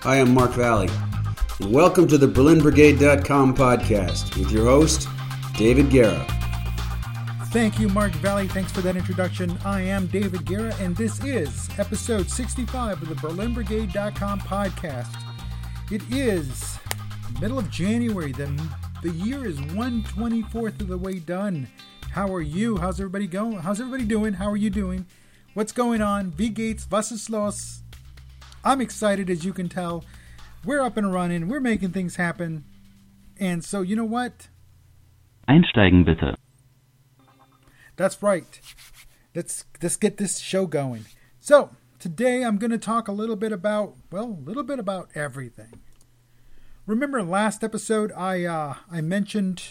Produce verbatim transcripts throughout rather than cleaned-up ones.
Hi, I'm Mark Valley, and welcome to the Berlin Brigade dot com podcast with your host, David Guerra. Thank you, Mark Valley. Thanks for that introduction. I am David Guerra, and this is episode sixty-five of the Berlin Brigade dot com podcast. It is middle of January. The, the year is one twenty-fourth of the way done. How are you? How's everybody going? How's everybody doing? How are you doing? What's going on? Wie geht's? Was ist los? I'm excited, as you can tell. We're up and running. We're making things happen. And so, you know what? Einsteigen bitte. That's right. Let's let's get this show going. So, today I'm going to talk a little bit about, well, a little bit about everything. Remember last episode I uh, I mentioned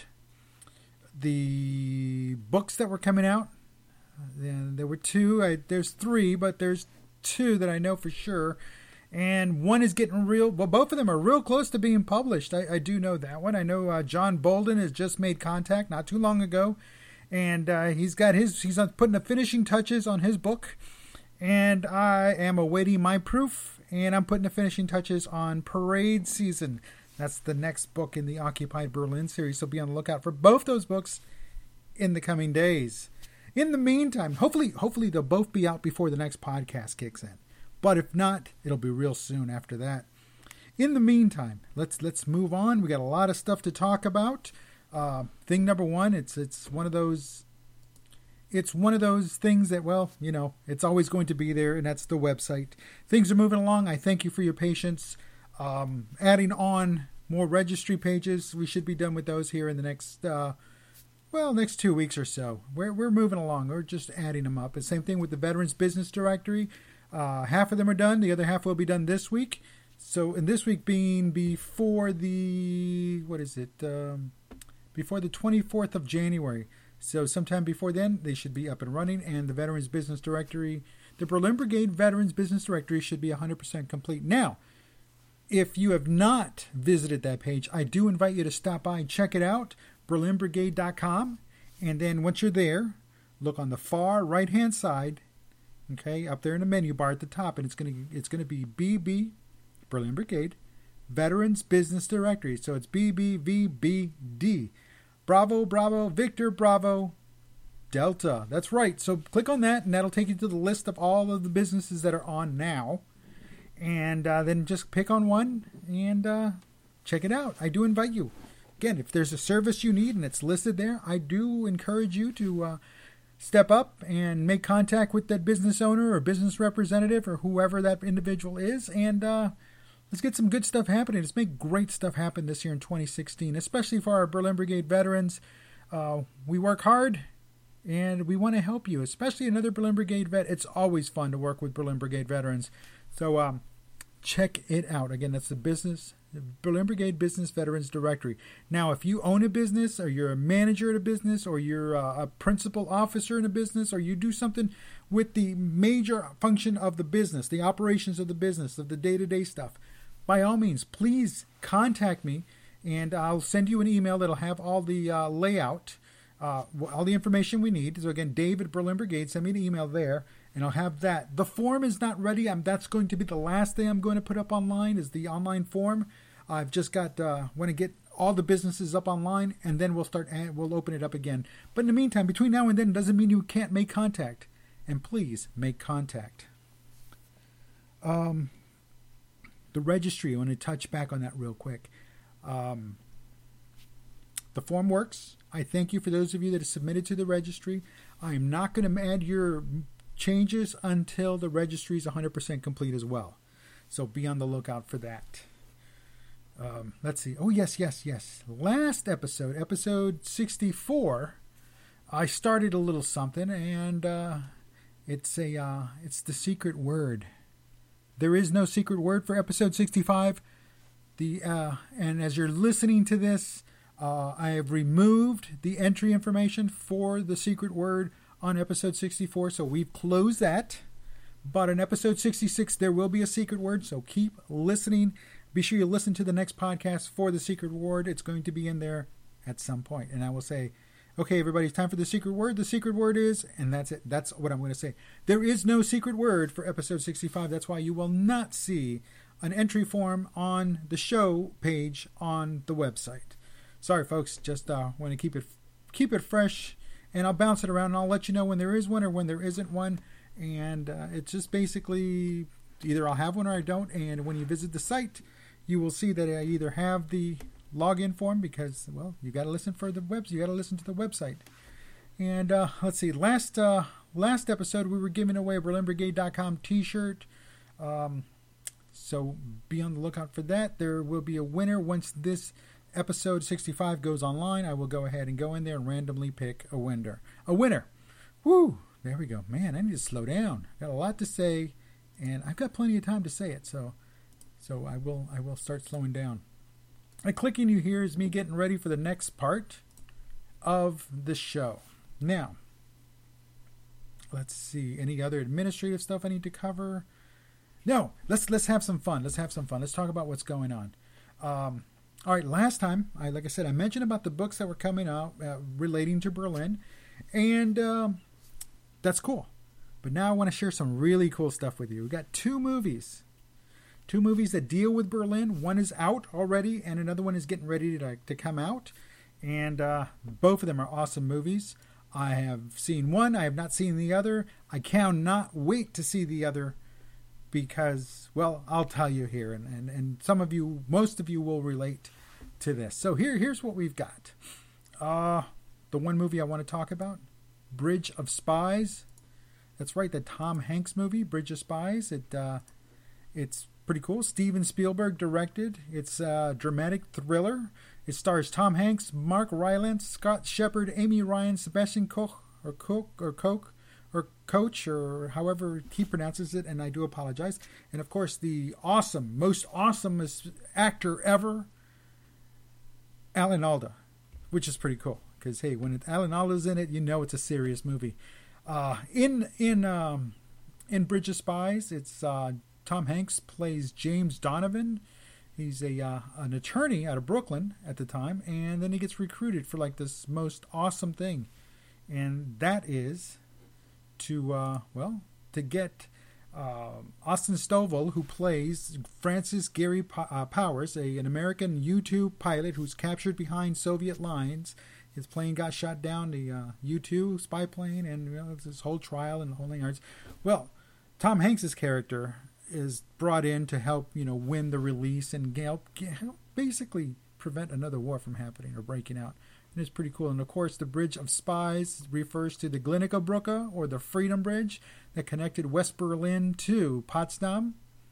the books that were coming out? And there were two. I, there's three, but there's two that I know for sure. And one is getting real, well, both of them are real close to being published. I, I do know that one. I know uh, John Bolden has just made contact not too long ago. And uh, he's got his, he's putting the finishing touches on his book. And I am awaiting my proof. And I'm putting the finishing touches on Parade Season. That's the next book in the Occupied Berlin series. So be on the lookout for both those books in the coming days. In the meantime, hopefully, hopefully they'll both be out before the next podcast kicks in. But if not, it'll be real soon after that. In the meantime, let's let's move on. We got a lot of stuff to talk about. Uh, thing number one, it's it's one of those. It's one of those things that, well, you know, it's always going to be there, and that's the website. Things are moving along. I thank you for your patience. Um, adding on more registry pages. We should be done with those here in the next, uh, well, next two weeks or so. We're we're moving along. We're just adding them up. The same thing with the Veterans Business Directory. Uh, half of them are done. The other half will be done this week. So, and this week being before the, what is it? Um, before the twenty-fourth of January. So sometime before then, they should be up and running. And the Veterans Business Directory, the Berlin Brigade Veterans Business Directory should be one hundred percent complete. Now, if you have not visited that page, I do invite you to stop by and check it out, Berlin Brigade dot com. And then once you're there, look on the far right-hand side, okay, up there in the menu bar at the top, and it's going to it's going to be B B, Berlin Brigade, Veterans Business Directory. So it's B B V B D. Bravo, Bravo, Victor, Bravo, Delta. That's right. So click on that, and that'll take you to the list of all of the businesses that are on now. And uh, then just pick on one and uh, check it out. I do invite you. Again, if there's a service you need and it's listed there, I do encourage you to uh, step up and make contact with that business owner or business representative or whoever that individual is. And uh, let's get some good stuff happening. Let's make great stuff happen this year in twenty sixteen, especially for our Berlin Brigade veterans. Uh, we work hard and we want to help you, especially another Berlin Brigade vet. It's always fun to work with Berlin Brigade veterans. So um, check it out. Again, that's the business, the Berlin Brigade Business Veterans Directory. Now, if you own a business or you're a manager at a business or you're uh, a principal officer in a business or you do something with the major function of the business, the operations of the business, of the day-to-day stuff, by all means, please contact me and I'll send you an email that'll have all the uh, layout, uh, all the information we need. So again, David Berlin Brigade, send me an email there. And I'll have that. The form is not ready. I'm, that's going to be the last thing I'm going to put up online is the online form. I've just got, uh, want to get all the businesses up online, and then we'll start, we'll open it up again. But in the meantime, between now and then, doesn't mean you can't make contact. And please make contact. Um, the registry, I want to touch back on that real quick. Um, the form works. I thank you for those of you that have submitted to the registry. I am not going to add your changes until the registry is one hundred percent complete as well. So be on the lookout for that. Um, let's see. Oh, yes, yes, yes. Last episode, episode sixty-four, I started a little something, and uh, it's a uh, it's the secret word. There is no secret word for episode sixty-five. The uh, and as you're listening to this, uh, I have removed the entry information for the secret word on episode sixty-four, so we've closed that. But in episode sixty-six, there will be a secret word, so keep listening. Be sure you listen to the next podcast for the secret word. It's going to be in there at some point. And I will say, okay, everybody, it's time for the secret word. The secret word is, and that's it. That's what I'm going to say. There is no secret word for episode sixty-five. That's why you will not see an entry form on the show page on the website. Sorry, folks, just uh, want to keep it keep it fresh, and I'll bounce it around, and I'll let you know when there is one or when there isn't one. And uh, it's just basically either I'll have one or I don't. And when you visit the site, you will see that I either have the login form because, well, you got to listen for the webs. You got to listen to the website. And uh, let's see, last uh, last episode we were giving away a Berlin Brigade dot com T-shirt. Um, so be on the lookout for that. There will be a winner once this episode sixty-five goes online. I will go ahead and go in there and randomly pick a winner. A winner. Woo! There we go. Man, I need to slow down. Got a lot to say, and I've got plenty of time to say it. So, so I will I will start slowing down. And clicking you here is me getting ready for the next part of the show. Now, let's see. Any other administrative stuff I need to cover? No. Let's let's have some fun. Let's have some fun. Let's talk about what's going on. Um, all right. Last time, I like I said, I mentioned about the books that were coming out uh, relating to Berlin, and um, that's cool. But now I want to share some really cool stuff with you. We got two movies, two movies that deal with Berlin. One is out already, and another one is getting ready to to come out. And uh, both of them are awesome movies. I have seen one. I have not seen the other. I cannot wait to see the other because, well, I'll tell you here. And, and, and some of you, most of you will relate to this. So here, here's what we've got. Uh, the one movie I want to talk about, Bridge of Spies. That's right, the Tom Hanks movie, Bridge of Spies. It uh, It's pretty cool. Steven Spielberg directed. It's a dramatic thriller. It stars Tom Hanks, Mark Rylance, Scott Shepard, Amy Ryan, Sebastian Koch, or Koch, or Koch, or Coach, or however he pronounces it, and I do apologize. And of course, the awesome, most awesomest actor ever, Alan Alda, which is pretty cool. Because hey, when it, Alan Alda's in it, you know it's a serious movie. Uh, in in um, in Bridge of Spies, it's uh, Tom Hanks plays James Donovan. He's a uh, an attorney out of Brooklyn at the time, and then he gets recruited for like this most awesome thing, and that is to uh, well to get uh, Austin Stovall, who plays Francis Gary P- uh, Powers, a an American U two pilot who's captured behind Soviet lines. His plane got shot down, the uh, U two spy plane, and you know, it's this whole trial and the whole nine yards. Well, Tom Hanks's character is brought in to help, you know, win the release and help, help basically prevent another war from happening or breaking out. And it's pretty cool. And of course, the Bridge of Spies refers to the Glienicke Brücke, or the Freedom Bridge, that connected West Berlin to Potsdam.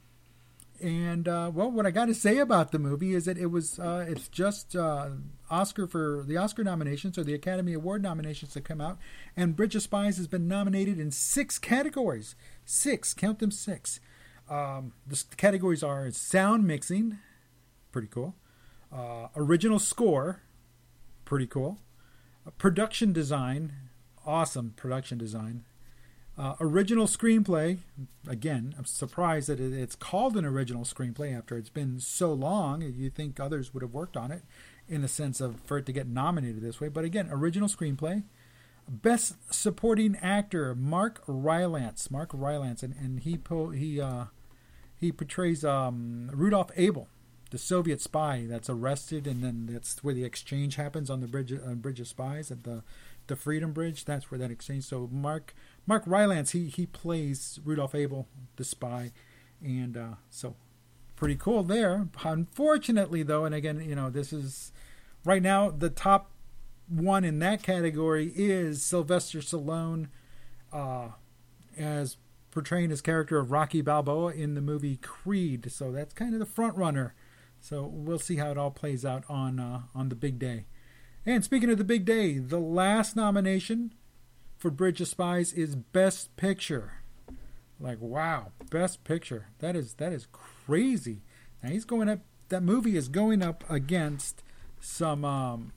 And uh, well, what I got to say about the movie is that it was uh, it's just uh, Oscar for the Oscar nominations or the Academy Award nominations that come out, and Bridge of Spies has been nominated in six categories. Six, count them, six. Um, the categories are sound mixing, pretty cool. Uh, original score, pretty cool. Uh, production design, awesome production design. Uh, original screenplay, again, I'm surprised that it, it's called an original screenplay after it's been so long. You think others would have worked on it in the sense of for it to get nominated this way. But again, original screenplay. Best supporting actor, Mark Rylance. Mark Rylance, and, and he po- he uh, he portrays um, Rudolf Abel, the Soviet spy that's arrested, and then that's where the exchange happens on the bridge, uh, bridge of Spies at the the Freedom Bridge. That's where that exchange. So Mark Mark Rylance, he he plays Rudolf Abel, the spy, and uh, so pretty cool there. Unfortunately, though, and again, you know, this is right now the top one in that category is Sylvester Stallone, uh, as portraying his character of Rocky Balboa in the movie Creed. So that's kind of the front runner. So we'll see how it all plays out on uh, on the big day. And speaking of the big day, the last nomination for Bridge of Spies is Best Picture. Like, wow, Best Picture. That is that is crazy. Now he's going up. That movie is going up against some. Um,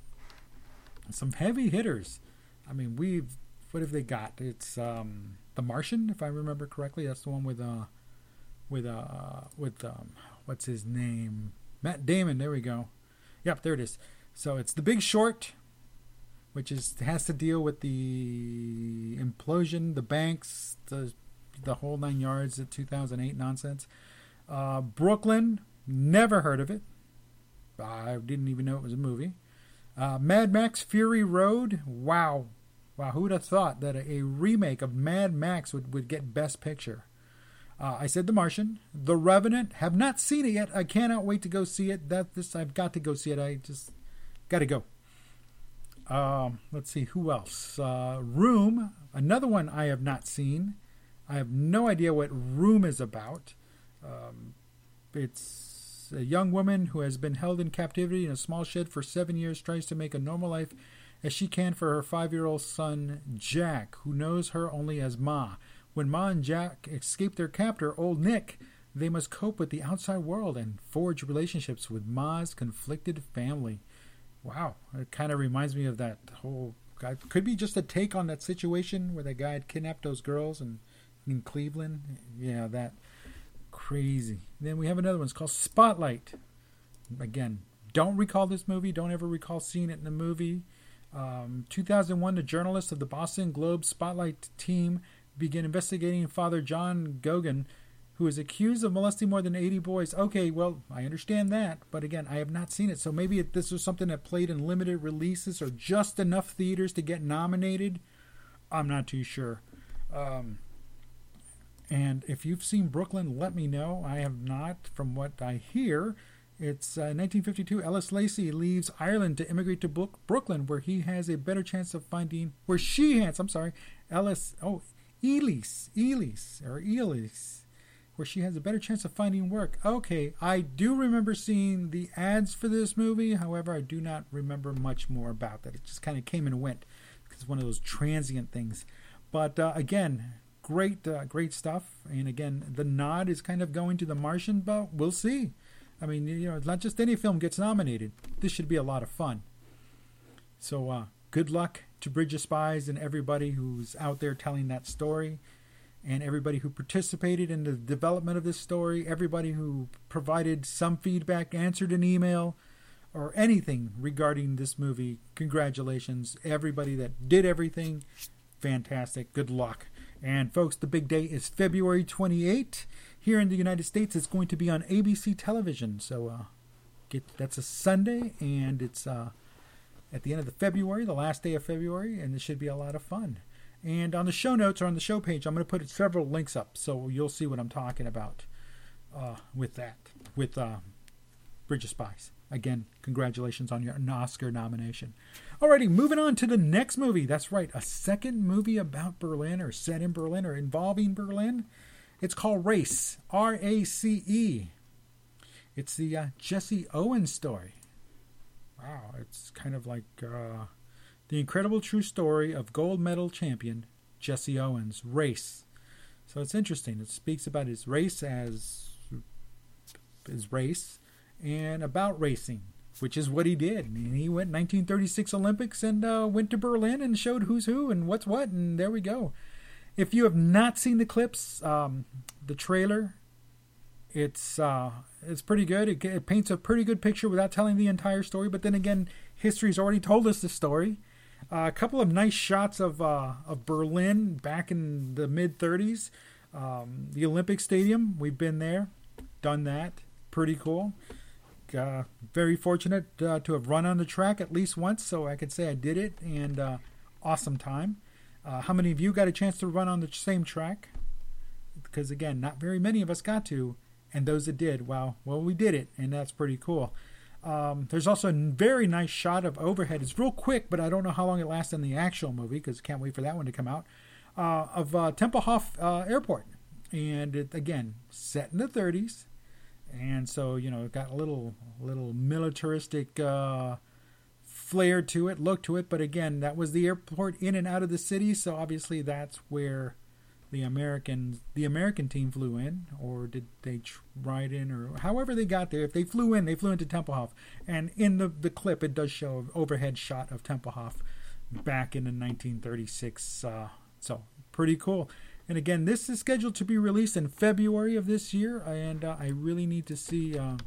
Some heavy hitters. I mean, we've what have they got? It's um, The Martian, if I remember correctly. That's the one with uh, with uh, with um, what's his name? Matt Damon. There we go. Yep, there it is. So it's The Big Short, which is has to deal with the implosion, the banks, the the whole nine yards, the two thousand eight nonsense. Uh, Brooklyn, never heard of it. I didn't even know it was a movie. Uh, Mad Max Fury Road, wow. Wow, who would have thought that a, a remake of Mad Max would, would get Best Picture? Uh, I said The Martian. The Revenant, have not seen it yet. I cannot wait to go see it. That this I've got to go see it. I just got to go. Um, let's see, who else? Uh, Room, another one I have not seen. I have no idea what Room is about. Um, it's a young woman who has been held in captivity in a small shed for seven years, tries to make a normal life as she can for her five-year-old son, Jack, who knows her only as Ma. When Ma and Jack escape their captor, Old Nick, they must cope with the outside world and forge relationships with Ma's conflicted family. Wow, it kind of reminds me of that whole... Could be just a take on that situation where that guy had kidnapped those girls in, in Cleveland. Yeah, that... Crazy. Then we have another one. It's called Spotlight. Again, don't recall this movie. Don't ever recall seeing it in the movie. Um, two thousand one, the journalists of the Boston Globe Spotlight team began investigating Father John Gogan, who is accused of molesting more than eighty boys. Okay, well, I understand that, but again, I have not seen it. So maybe it, this was something that played in limited releases or just enough theaters to get nominated. I'm not too sure. Um, and if you've seen Brooklyn, let me know. I have not, from what I hear. It's uh, nineteen fifty-two. Ellis Lacey leaves Ireland to immigrate to Brook- Brooklyn, where he has a better chance of finding. Where she has, I'm sorry, Ellis. Oh, Elise, Elise, or Elise, where she has a better chance of finding work. Okay, I do remember seeing the ads for this movie. However, I do not remember much more about that. It just kind of came and went. It's one of those transient things. But uh, again, great, uh, great stuff. And again, the nod is kind of going to The Martian, but we'll see. I mean, you know, not just any film gets nominated. This should be a lot of fun. So, uh, good luck to Bridge of Spies and everybody who's out there telling that story, and everybody who participated in the development of this story, everybody who provided some feedback, answered an email, or anything regarding this movie. Congratulations. Everybody that did everything, fantastic. Good luck. And folks, the big day is February twenty-eighth. Here in the United States, it's going to be on A B C television. So uh, get that's a Sunday, and it's uh, at the end of the February, the last day of February, and it should be a lot of fun. And on the show notes or on the show page, I'm going to put several links up, so you'll see what I'm talking about uh, with that, with uh, Bridge of Spies. Again, congratulations on your Oscar nomination. Alrighty, moving on to the next movie. That's right, a second movie about Berlin, or set in Berlin, or involving Berlin. It's called Race, R A C E. It's the uh, Jesse Owens story. Wow, it's kind of like uh, the incredible true story of gold medal champion Jesse Owens, Race. So it's interesting. It speaks about his race as his race and about racing, which is what he did. I mean, he went nineteen thirty-six Olympics and uh, went to Berlin and showed who's who and what's what, and there we go. If you have not seen the clips, um, the trailer, it's uh, it's pretty good. It, it paints a pretty good picture without telling the entire story. But then again, history's already told us the story. Uh, a couple of nice shots of uh, of Berlin back in the mid thirties. Um, the Olympic Stadium, we've been there, done that. Pretty cool. Uh, very fortunate uh, to have run on the track at least once, so I could say I did it, and uh, awesome time. Uh, how many of you got a chance to run on the same track? Because again, not very many of us got to, and those that did, wow, well, we did it, and that's pretty cool. Um, there's also a very nice shot of overhead. It's real quick, but I don't know how long it lasts in the actual movie, because I can't wait for that one to come out, uh, of uh, Tempelhof uh, Airport. And it, again, set in the thirties. And so, you know, it got a little, little militaristic uh, flair to it, look to it. But again, that was the airport in and out of the city. So obviously that's where the American, the American team flew in, or did they ride in, or however they got there. If they flew in, they flew into Tempelhof. And in the, the clip, it does show an overhead shot of Tempelhof back in the nineteen thirty-six. Uh, so pretty cool. And again, this is scheduled to be released in February of this year, and uh, I really need to see uh,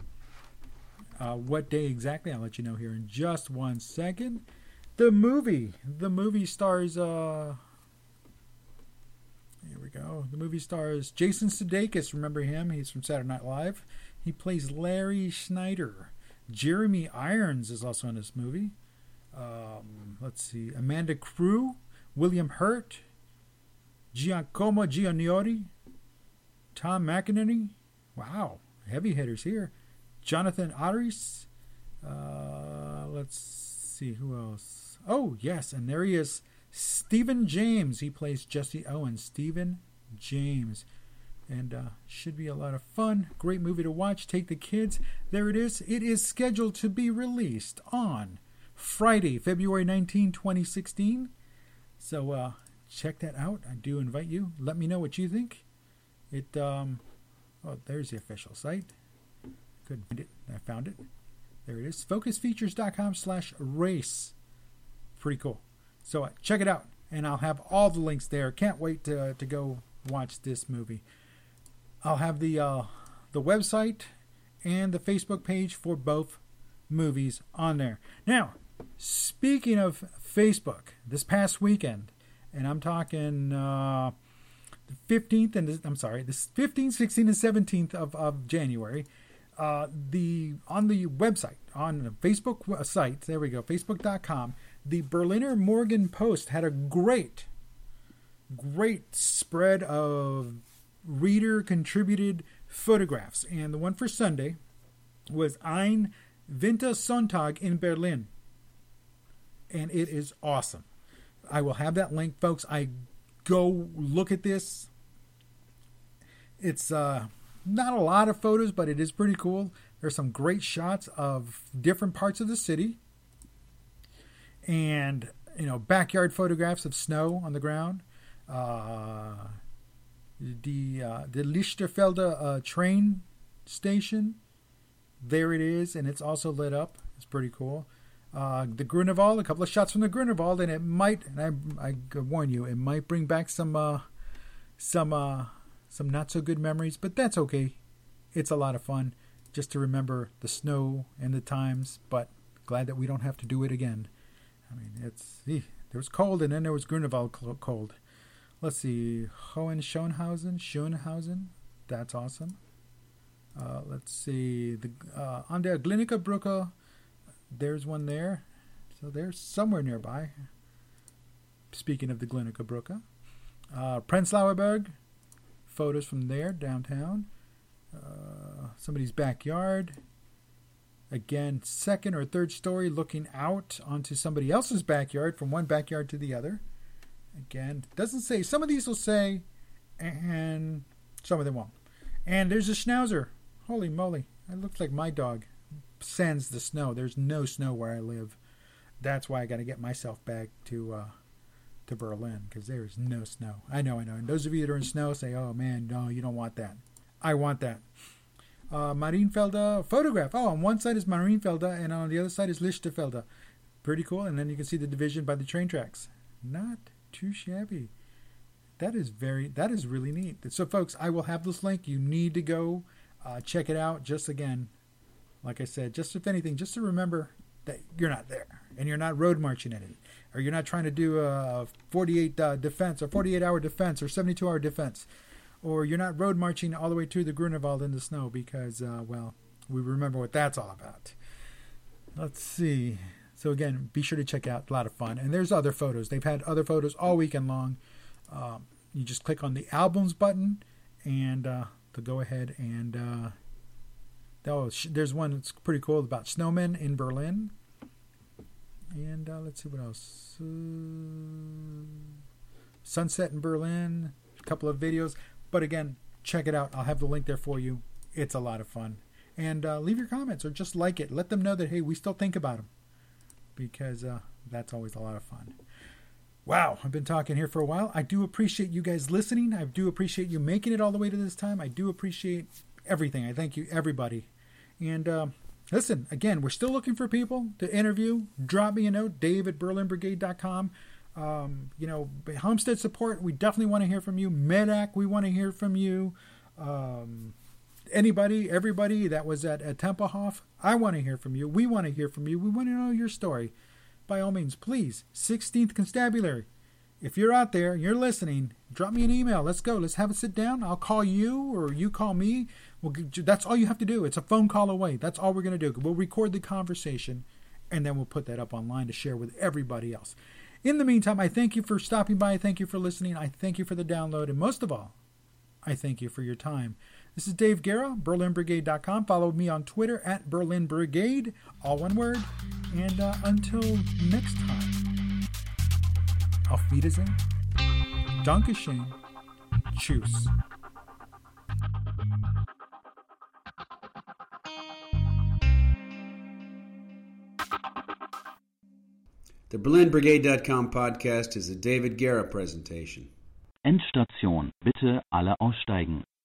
uh, what day exactly. I'll let you know here in just one second. The movie. The movie stars... Uh, here we go. The movie stars Jason Sudeikis. Remember him? He's from Saturday Night Live. He plays Larry Schneider. Jeremy Irons is also in this movie. Um, let's see. Amanda Crew, William Hurt, Giacomo Giannori, Tom McInerney. Wow, heavy hitters here. Jonathan Aris. Uh, let's see who else. Oh yes, and there he is, Stephen James. He plays Jesse Owens. Stephen James. And uh, should be a lot of fun. Great movie to watch. Take the kids. There it is. It is scheduled to be released on Friday, February nineteenth, twenty sixteen. So uh, check that out. I do invite you. Let me know what you think. It. Um, oh, there's the official site. Couldn't find it. I found it. There it is. focusfeatures.com slash race. Pretty cool. So uh, check it out. And I'll have all the links there. Can't wait to, to go watch this movie. I'll have the uh, the website and the Facebook page for both movies on there. Now, speaking of Facebook, this past weekend, and I'm talking uh, the fifteenth and I'm sorry, the fifteenth, sixteenth, and seventeenth of, of January, uh, the on the website, on the Facebook site, there we go, facebook dot com, the Berliner Morgen Post had a great, great spread of reader contributed photographs, and the one for Sunday was Ein Wintersonntag in Berlin, and it is awesome. I will have that link, folks. I go look at this. It's uh, not a lot of photos, but it is pretty cool. There's some great shots of different parts of the city, and you know, backyard photographs of snow on the ground. Uh, The uh, the Lichterfelde uh, train station, there it is, and it's also lit up. It's pretty cool. Uh, the Grunewald, a couple of shots from the Grunewald, and it might, and I I warn you, it might bring back some uh, some uh, some not so good memories, but that's okay. It's a lot of fun just to remember the snow and the times. But glad that we don't have to do it again. I mean, it's eh, there was cold, and then there was Grunewald cold. Let's see, Hohenschönhausen, Schönhausen, that's awesome. Uh, let's see, the uh, an der Glienicke Brücke, there's one there. So there's somewhere nearby. Speaking of the Glienicke Brücke. Uh, Prenzlauer Berg, photos from there, downtown. Uh, somebody's backyard. Again, second or third story looking out onto somebody else's backyard, from one backyard to the other. Again, it doesn't say. Some of these will say, and some of them won't. And there's a Schnauzer. Holy moly. It looks like my dog sends the snow. There's no snow where I live. That's why I got to get myself back to uh, to Berlin, because there's no snow. I know, I know. And those of you that are in snow say, oh, man, no, you don't want that. I want that. Uh, Marienfelde photograph. Oh, on one side is Marienfelde, and on the other side is Lichterfelde. Pretty cool. And then you can see the division by the train tracks. Not too shabby. That is very, that is really neat. So folks, I will have this link. You need to go uh, check it out. Just again, like I said, just if anything, just to remember that you're not there and you're not road marching in it, or you're not trying to do a forty-eight uh, defense or forty-eight hour defense or seventy-two hour defense, or you're not road marching all the way to the Grunewald in the snow, because uh, well, we remember what that's all about. Let's see. So again, be sure to check out. A lot of fun. And there's other photos. They've had other photos all weekend long. Um, you just click on the albums button, and uh, to go ahead and uh, oh, there's one that's pretty cool about snowmen in Berlin. And uh, let's see what else. Uh, sunset in Berlin. A couple of videos. But again, check it out. I'll have the link there for you. It's a lot of fun. And uh, leave your comments or just like it. Let them know that, hey, we still think about them. Because uh, that's always a lot of fun. Wow, I've been talking here for a while. I do appreciate you guys listening. I do appreciate you making it all the way to this time. I do appreciate everything. I thank you, everybody. And uh, listen, again, we're still looking for people to interview. Drop me a note, dave at berlin brigade dot com. Um, you know, Homestead Support, we definitely want to hear from you. Medac, we want to hear from you. Um, anybody, everybody that was at, at Tempelhof, I want to hear from you. We want to hear from you. We want to know your story. By all means, please, sixteenth Constabulary. if you're out there, you're listening, drop me an email. Let's go. Let's have a sit down. I'll call you or you call me. We'll, that's all you have to do. It's a phone call away. That's all we're going to do. We'll record the conversation, and then we'll put that up online to share with everybody else. In the meantime, I thank you for stopping by. I thank you for listening. I thank you for the download. And most of all, I thank you for your time. This is Dave Guerra, Berlin Brigade dot com. Follow me on Twitter at Berlin Brigade, all one word. And uh, until next time, auf Wiedersehen, Dankeschön, tschüss. The Berlin Brigade dot com podcast is a David Guerra presentation. Endstation. Bitte alle aussteigen.